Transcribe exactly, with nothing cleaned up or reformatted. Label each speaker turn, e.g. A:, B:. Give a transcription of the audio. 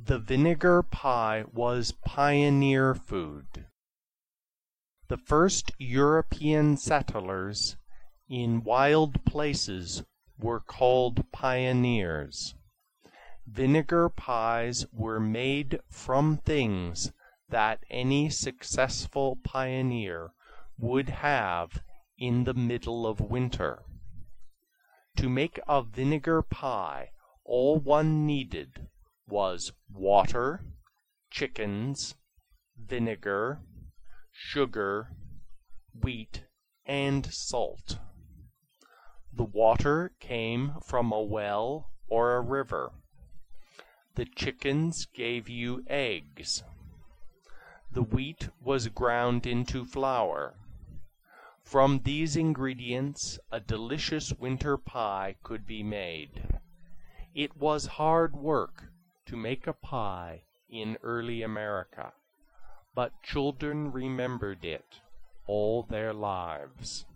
A: The vinegar pie was pioneer food. The first European settlers in wild places were called pioneers. Vinegar pies were made from things that any successful pioneer would have in the middle of winter. To make a vinegar pie, all one needed was water, chickens, vinegar, sugar, wheat, and salt. The water came from a well or a river. The chickens gave you eggs. The wheat was ground into flour. From these ingredients a delicious winter pie could be made. It was hard work to make a pie in early America, but children remembered it all their lives.